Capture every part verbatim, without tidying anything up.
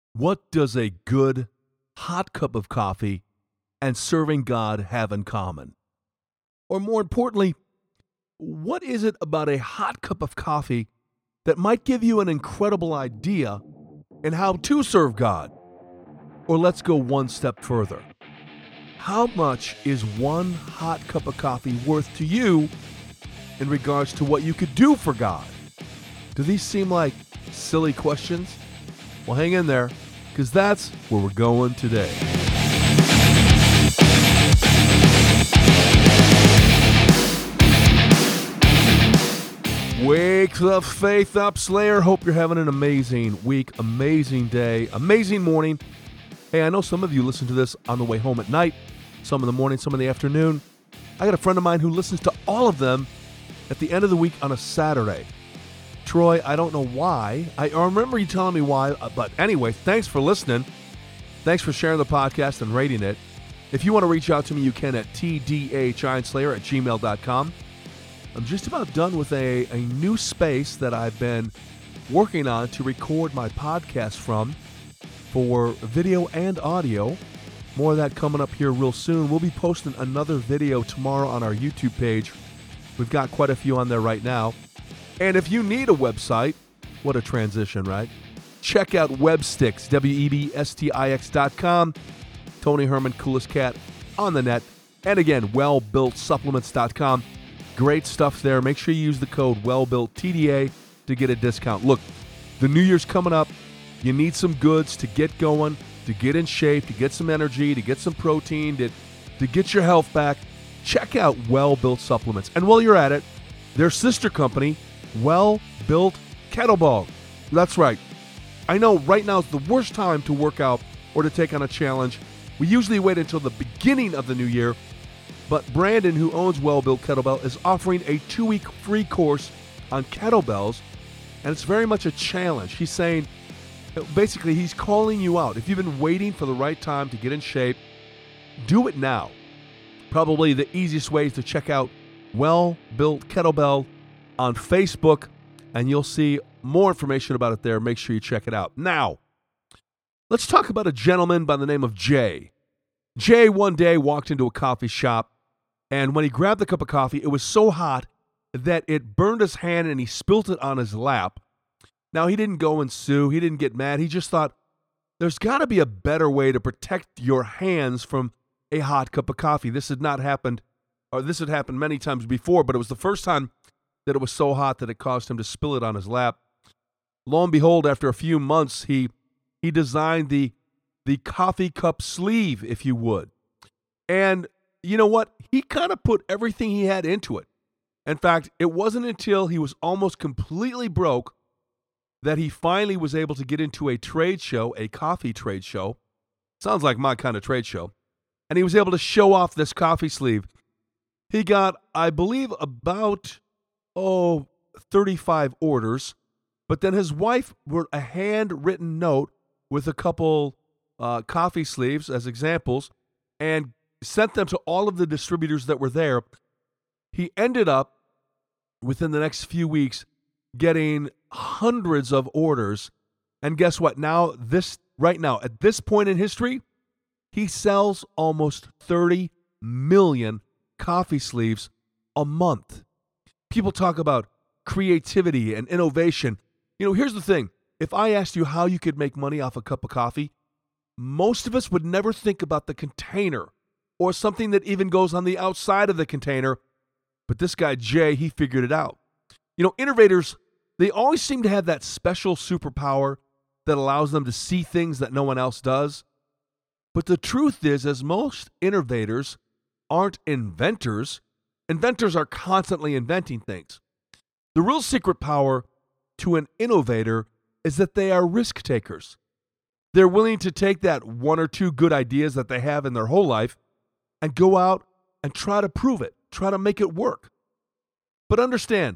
What does a good, hot cup of coffee and serving God have in common? Or more importantly, what is it about a hot cup of coffee that might give you an incredible idea in how to serve God? Or let's go one step further. How much is one hot cup of coffee worth to you in regards to what you could do for God? Do these seem like silly questions? Well, hang in there, because that's where we're going today. Wake the faith up, Slayer. Hope you're having an amazing week, amazing day, amazing morning. Hey, I know some of you listen to this on the way home at night, some in the morning, some in the afternoon. I got a friend of mine who listens to all of them at the end of the week on a Saturday. Troy, I don't know why. I remember you telling me why, but anyway, thanks for listening. Thanks for sharing the podcast and rating it. If you want to reach out to me, you can at t d a giant slayer at gmail dot com. I'm just about done with a, a new space that I've been working on to record my podcast from for video and audio. More of that coming up here real soon. We'll be posting another video tomorrow on our YouTube page. We've got quite a few on there right now. And if you need a website, what a transition, right? Check out Webstix, W E B S T I X dot com. Tony Herman, coolest cat on the net. And again, well built supplements dot com. Great stuff there. Make sure you use the code WellBuiltTDA to get a discount. Look, the New Year's coming up. You need some goods to get going, to get in shape, to get some energy, to get some protein, to, to get your health back. Check out Well Built Supplements. And while you're at it, their sister company, Well Built Kettlebell. That's right. I know right now is the worst time to work out or to take on a challenge. We usually wait until the beginning of the new year, but Brandon, who owns Well Built Kettlebell, is offering a two-week free course on kettlebells, and it's very much a challenge. He's saying, basically, he's calling you out. If you've been waiting for the right time to get in shape, do it now. Probably the easiest way is to check out Well Built Kettlebell on Facebook, and you'll see more information about it there. Make sure you check it out. Now, let's talk about a gentleman by the name of Jay. Jay one day walked into a coffee shop, and when he grabbed the cup of coffee, it was so hot that it burned his hand and he spilt it on his lap. Now, he didn't go and sue. He didn't get mad. He just thought, there's got to be a better way to protect your hands from a hot cup of coffee. This had not happened, or this had happened many times before, but it was the first time that it was so hot that it caused him to spill it on his lap. Lo and behold, after a few months, he he designed the the coffee cup sleeve, if you would. And you know what? He kind of put everything he had into it. In fact, it wasn't until he was almost completely broke that he finally was able to get into a trade show, a coffee trade show. Sounds like my kind of trade show. And he was able to show off this coffee sleeve. He got, I believe, about, oh, thirty-five orders. But then his wife wrote a handwritten note with a couple uh, coffee sleeves as examples and sent them to all of the distributors that were there. He ended up, within the next few weeks, getting hundreds of orders. And guess what? Now, this right now, at this point in history, he sells almost thirty million coffee sleeves a month. People talk about creativity and innovation. You know, here's the thing. If I asked you how you could make money off a cup of coffee, most of us would never think about the container or something that even goes on the outside of the container. But this guy, Jay, he figured it out. You know, innovators, they always seem to have that special superpower that allows them to see things that no one else does. But the truth is, as most innovators aren't inventors, inventors are constantly inventing things. The real secret power to an innovator is that they are risk takers. They're willing to take that one or two good ideas that they have in their whole life and go out and try to prove it, try to make it work. But understand,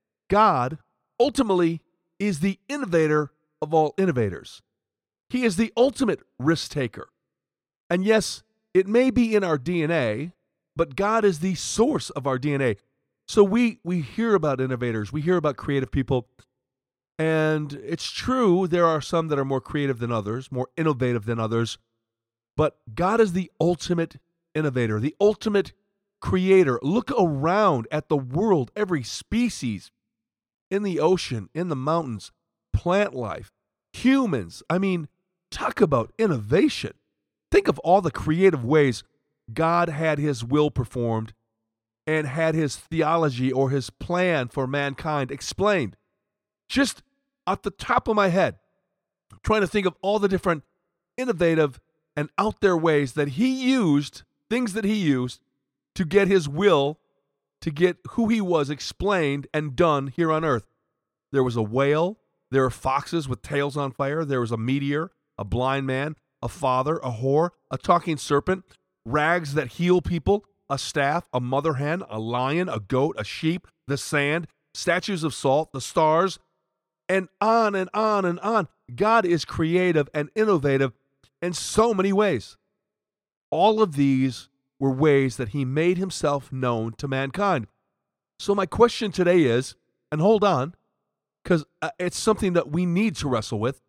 God ultimately is the innovator of all innovators. He is the ultimate risk taker. And yes, it may be in our D N A, but God is the source of our D N A. So we we hear about innovators, we hear about creative people, And it's true, there are some that are more creative than others, more innovative than others, but God is the ultimate innovator, the ultimate creator. Look around at the world, every species in the ocean, in the mountains, plant life, humans. I mean, talk about innovation. Think of all the creative ways God had his will performed and had his theology or his plan for mankind explained. Just at the top of my head, I'm trying to think of all the different innovative and out there ways that he used, things that he used to get his will, to get who he was explained and done here on earth. There was a whale, there were foxes with tails on fire, there was a meteor, a blind man, a father, a whore, a talking serpent, rags that heal people, a staff, a mother hen, a lion, a goat, a sheep, the sand, statues of salt, the stars, and on and on and on. God is creative and innovative in so many ways. All of these were ways that he made himself known to mankind. So my question today is, and hold on, because it's something that we need to wrestle with.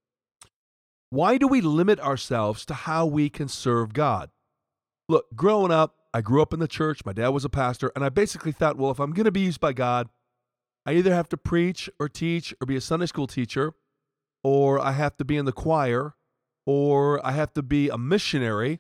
Why do we limit ourselves to how we can serve God? Look, growing up, I grew up in the church. My dad was a pastor, and I basically thought, well, if I'm going to be used by God, I either have to preach or teach or be a Sunday school teacher, or I have to be in the choir, or I have to be a missionary,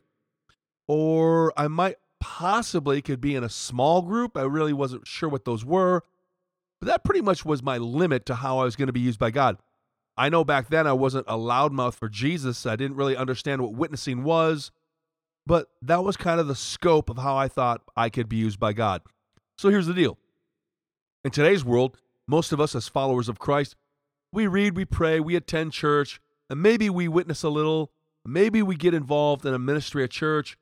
or I might possibly could be in a small group. I really wasn't sure what those were, but that pretty much was my limit to how I was going to be used by God. I know back then I wasn't a loudmouth for Jesus. I didn't really understand what witnessing was, but that was kind of the scope of how I thought I could be used by God. So here's the deal. In today's world, most of us as followers of Christ, we read, we pray, we attend church, and maybe we witness a little, maybe we get involved in a ministry at church,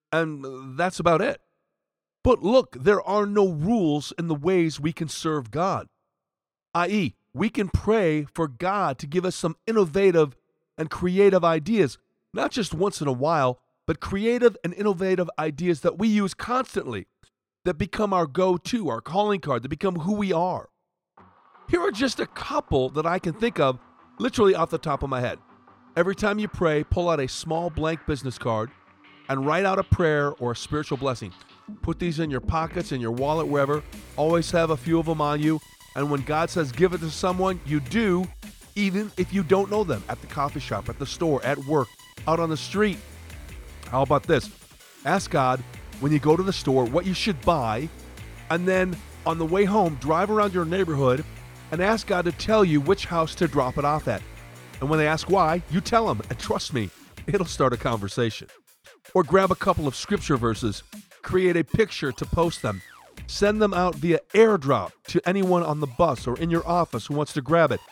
and that's about it. But look, there are no rules in the ways we can serve God, that is, we can pray for God to give us some innovative and creative ideas, not just once in a while, but creative and innovative ideas that we use constantly, that become our go-to, our calling card, that become who we are. Here are just a couple that I can think of literally off the top of my head. Every time you pray, pull out a small blank business card and write out a prayer or a spiritual blessing. Put these in your pockets, in your wallet, wherever. Always have a few of them on you. And when God says give it to someone, you do, even if you don't know them, at the coffee shop, at the store, at work, out on the street. How about this? Ask God when you go to the store what you should buy, and then on the way home, drive around your neighborhood and ask God to tell you which house to drop it off at. And when they ask why, you tell them, and trust me, it'll start a conversation. Or grab a couple of scripture verses, create a picture to post them, send them out via airdrop to anyone on the bus or in your office who wants to grab it.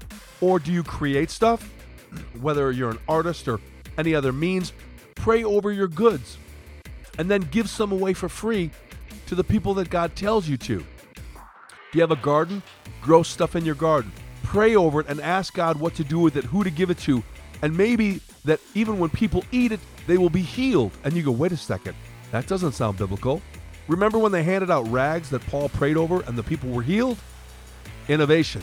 Or do you create stuff? Whether you're an artist or any other means, pray over your goods and then give some away for free to the people that God tells you to. Do you have a garden? Grow stuff in your garden. Pray over it and ask God what to do with it, who to give it to, and maybe that even when people eat it, they will be healed. And you go, wait a second, that doesn't sound biblical. Remember when they handed out rags that Paul prayed over and the people were healed? Innovation.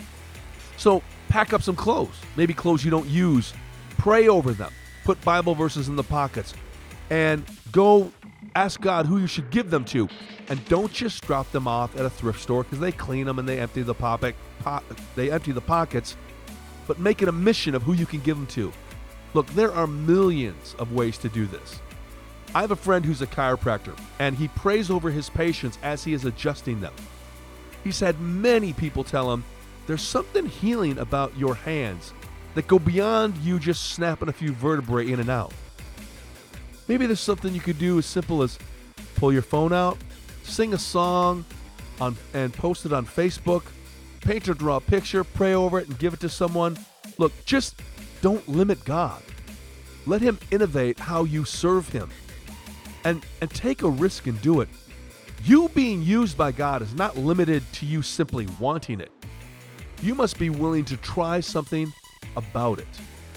So pack up some clothes, maybe clothes you don't use. Pray over them. Put Bible verses in the pockets and go ask God who you should give them to. And don't just drop them off at a thrift store because they clean them and they empty the pocket, po- they empty the pockets, but make it a mission of who you can give them to. Look, there are millions of ways to do this. I have a friend who's a chiropractor, and he prays over his patients as he is adjusting them. He's had many people tell him, there's something healing about your hands that go beyond you just snapping a few vertebrae in and out. Maybe there's something you could do as simple as pull your phone out, sing a song on and post it on Facebook, paint or draw a picture, pray over it, and give it to someone. Look, just don't limit God. Let him innovate how you serve him. And, and take a risk and do it. You being used by God is not limited to you simply wanting it. You must be willing to try something about it.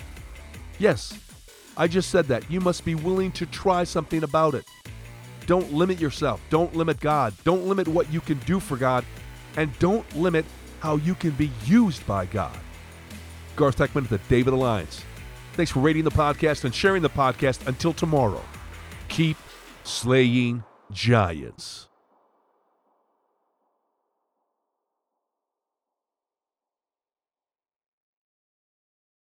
Yes, I just said that. You must be willing to try something about it. Don't limit yourself. Don't limit God. Don't limit what you can do for God. And don't limit how you can be used by God. Garth Techman at the David Alliance. Thanks for rating the podcast and sharing the podcast. Until tomorrow, keep slaying giants.